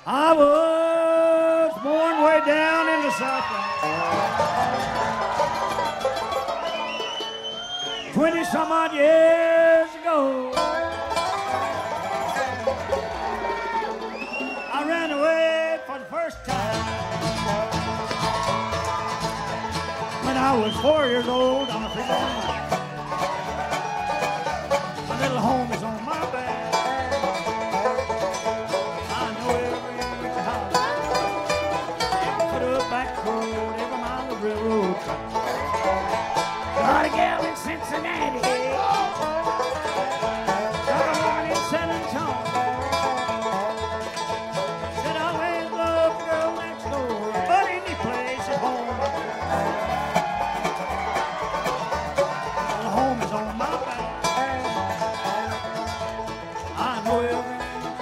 I was born way down in the Southland. 20-some odd years ago. I ran away for the first time when I was 4 years old on a freeborn line. My little home is on my back. I know every house, put a back road, every mile of railroad track. Got a gal in Cincinnati, got a woman in San Antonio. Said I always love the girl next door, but any place is home. The home is on my back. I know every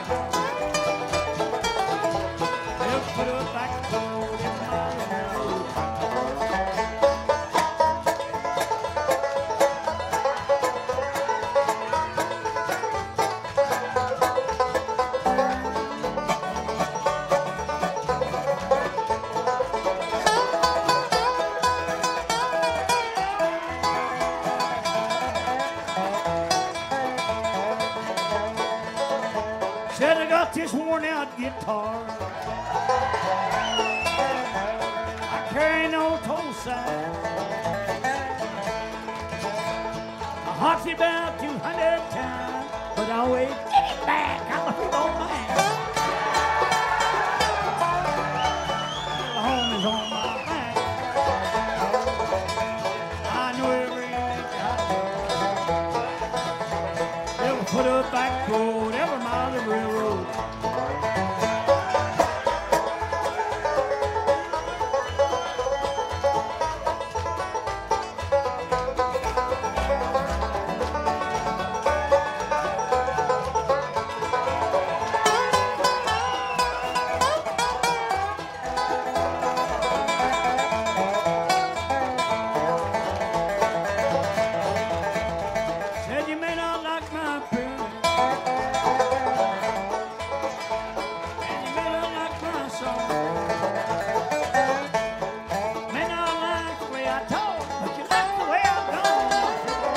put a back road, every mile of railroad track. Said I got this worn out guitar. I carry no toe sign. I hopped it about 200 times, but I always get it back. I'm a big old man. The home is on my back. I know every inch I ever put a back road, every mile of railroad. Said you may not like my appearance, and you may not like my song, may not like the way I talk, but you like the way I'm gone.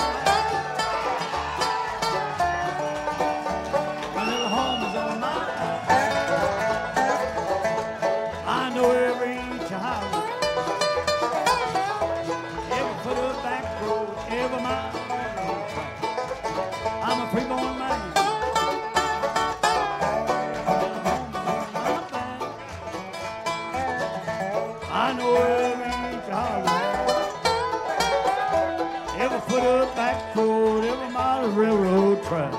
My little home is on my back. I know every inch of highway, every foot of back road, every mile of railroad track. I'm a freeborn man. I know every inch of highway, every foot of back road, every mile of railroad track.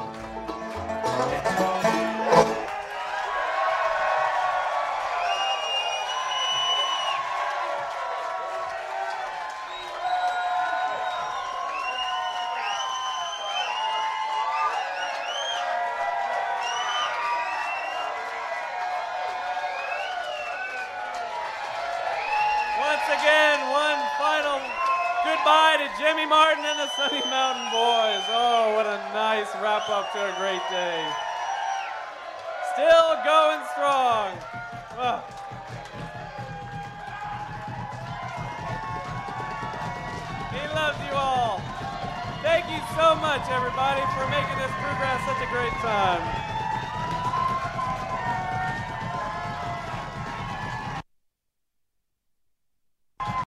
Once again, one final goodbye to Jimmy Martin and the Sunny Mountain Boys. Oh, what a nice wrap up to a great day. Still going strong. Oh. He loves you all. Thank you so much, everybody, for making this program such a great time.